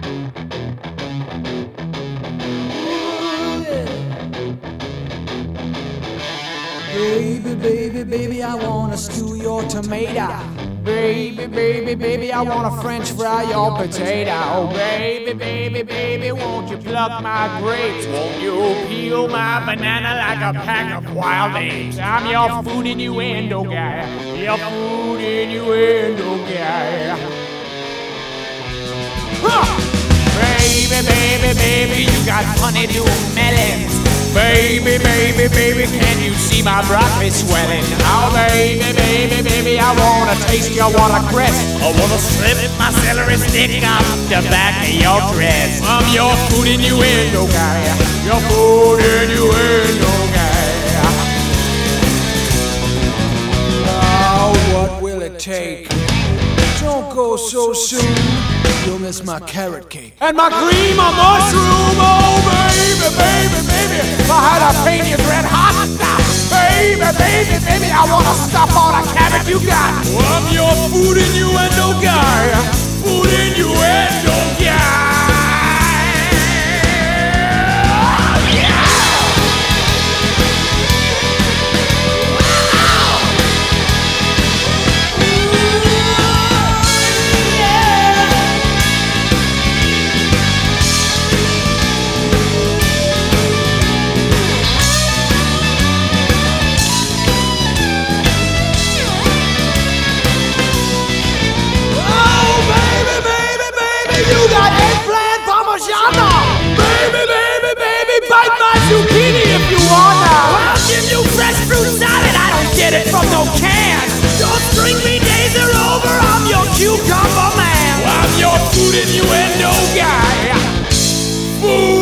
Baby, baby, baby, I wanna stew your tomato. Baby, baby, baby, I wanna French fry your potato. Oh, baby, baby, baby, won't you pluck my grapes? Won't you peel my banana like a pack of wild apes? I'm your food innuendo guy. Your food innuendo guy. Huh! Baby, baby, baby, you got honeydew melons. Baby, baby, baby, can you see my broccoli swelling? Oh, baby, baby, baby, I wanna taste your watercress. I wanna slip my celery stick up the back of your dress. I'm your food innuendo guy. Your food innuendo guy. Oh, what will it take? Don't go so soon. You'll miss my carrot cake and my cream of mushroom. Oh, baby, baby, baby, my jalapenos red hot. Baby, baby, baby, I wanna stuff all the cabbage you got. Well, I'm your food innuendo guy. Food innuendo guy. You got eggplant parmigiana. Baby, baby, baby, bite my zucchini if you wanna. I'll give you fresh fruit salad, I don't get it from no can. Your stringy days are over, I'm your cucumber man. I'm your food innuendo guy. Food